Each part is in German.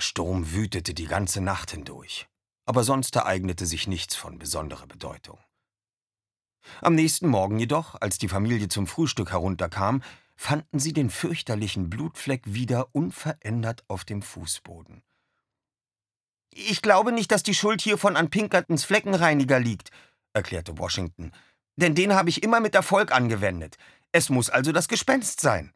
Sturm wütete die ganze Nacht hindurch, aber sonst ereignete sich nichts von besonderer Bedeutung. Am nächsten Morgen jedoch, als die Familie zum Frühstück herunterkam, fanden sie den fürchterlichen Blutfleck wieder unverändert auf dem Fußboden. »Ich glaube nicht, dass die Schuld hiervon an Pinkertons Fleckenreiniger liegt«, erklärte Washington, »denn den habe ich immer mit Erfolg angewendet. Es muss also das Gespenst sein.«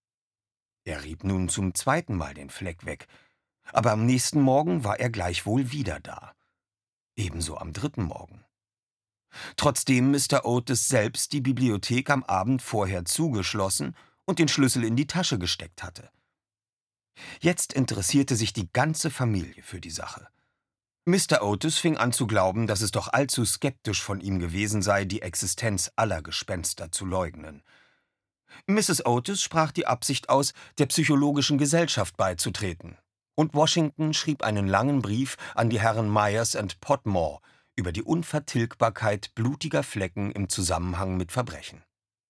Er rieb nun zum zweiten Mal den Fleck weg, aber am nächsten Morgen war er gleichwohl wieder da. Ebenso am dritten Morgen. Trotzdem Mr. Otis selbst die Bibliothek am Abend vorher zugeschlossen und den Schlüssel in die Tasche gesteckt hatte. Jetzt interessierte sich die ganze Familie für die Sache. Mr. Otis fing an zu glauben, dass es doch allzu skeptisch von ihm gewesen sei, die Existenz aller Gespenster zu leugnen. Mrs. Otis sprach die Absicht aus, der Psychologischen Gesellschaft beizutreten. Und Washington schrieb einen langen Brief an die Herren Myers and Podmore über die Unvertilgbarkeit blutiger Flecken im Zusammenhang mit Verbrechen.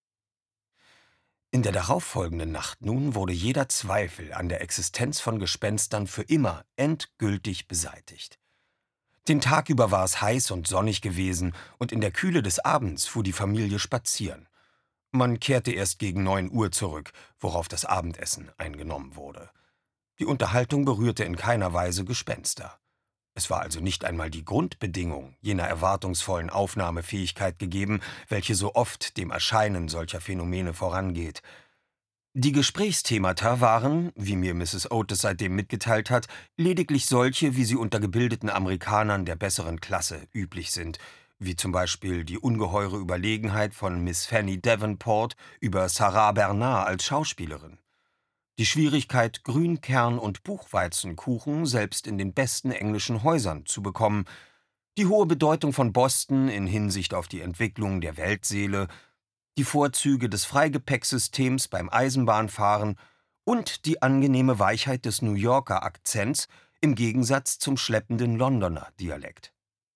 In der darauffolgenden Nacht nun wurde jeder Zweifel an der Existenz von Gespenstern für immer endgültig beseitigt. Den Tag über war es heiß und sonnig gewesen, und in der Kühle des Abends fuhr die Familie spazieren. Man kehrte erst gegen 9 Uhr zurück, worauf das Abendessen eingenommen wurde. Die Unterhaltung berührte in keiner Weise Gespenster. Es war also nicht einmal die Grundbedingung jener erwartungsvollen Aufnahmefähigkeit gegeben, welche so oft dem Erscheinen solcher Phänomene vorangeht. Die Gesprächsthemata waren, wie mir Mrs. Otis seitdem mitgeteilt hat, lediglich solche, wie sie unter gebildeten Amerikanern der besseren Klasse üblich sind, wie zum Beispiel die ungeheure Überlegenheit von Miss Fanny Davenport über Sarah Bernard als Schauspielerin. Die Schwierigkeit, Grünkern- und Buchweizenkuchen selbst in den besten englischen Häusern zu bekommen, die hohe Bedeutung von Boston in Hinsicht auf die Entwicklung der Weltseele, die Vorzüge des Freigepäcksystems beim Eisenbahnfahren und die angenehme Weichheit des New Yorker Akzents im Gegensatz zum schleppenden Londoner Dialekt.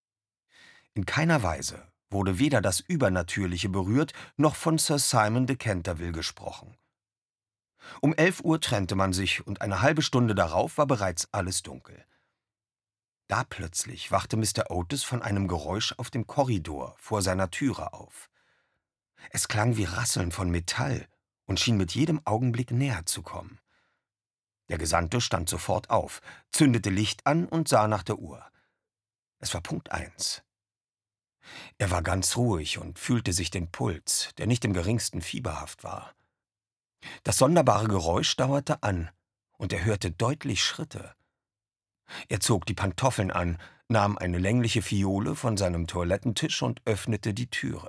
In keiner Weise wurde weder das Übernatürliche berührt, noch von Sir Simon de Canterville gesprochen. Um 11 Uhr trennte man sich, und eine halbe Stunde darauf war bereits alles dunkel. Da plötzlich wachte Mr. Otis von einem Geräusch auf dem Korridor vor seiner Türe auf. Es klang wie Rasseln von Metall und schien mit jedem Augenblick näher zu kommen. Der Gesandte stand sofort auf, zündete Licht an und sah nach der Uhr. Es war Punkt 1. Er war ganz ruhig und fühlte sich den Puls, der nicht im geringsten fieberhaft war. Das sonderbare Geräusch dauerte an, und er hörte deutlich Schritte. Er zog die Pantoffeln an, nahm eine längliche Fiole von seinem Toilettentisch und öffnete die Türe.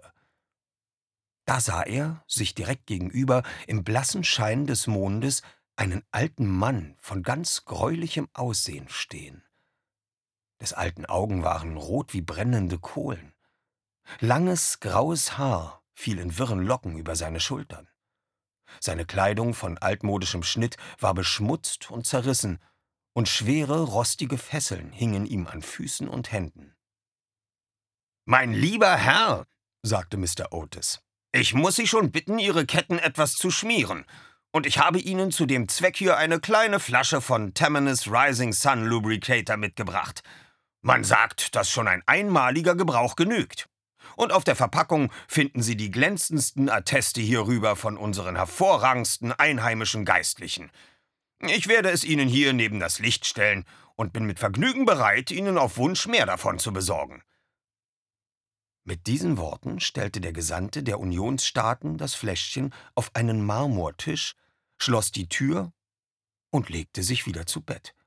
Da sah er, sich direkt gegenüber, im blassen Schein des Mondes, einen alten Mann von ganz greulichem Aussehen stehen. Des alten Augen waren rot wie brennende Kohlen. Langes, graues Haar fiel in wirren Locken über seine Schultern. Seine Kleidung von altmodischem Schnitt war beschmutzt und zerrissen, und schwere, rostige Fesseln hingen ihm an Füßen und Händen. »Mein lieber Herr«, sagte Mr. Otis, »ich muss Sie schon bitten, Ihre Ketten etwas zu schmieren, und ich habe Ihnen zu dem Zweck hier eine kleine Flasche von Tammany's Rising Sun Lubricator mitgebracht. Man sagt, dass schon ein einmaliger Gebrauch genügt. Und auf der Verpackung finden Sie die glänzendsten Atteste hierüber von unseren hervorragendsten einheimischen Geistlichen. Ich werde es Ihnen hier neben das Licht stellen und bin mit Vergnügen bereit, Ihnen auf Wunsch mehr davon zu besorgen.« Mit diesen Worten stellte der Gesandte der Unionsstaaten das Fläschchen auf einen Marmortisch, schloss die Tür und legte sich wieder zu Bett.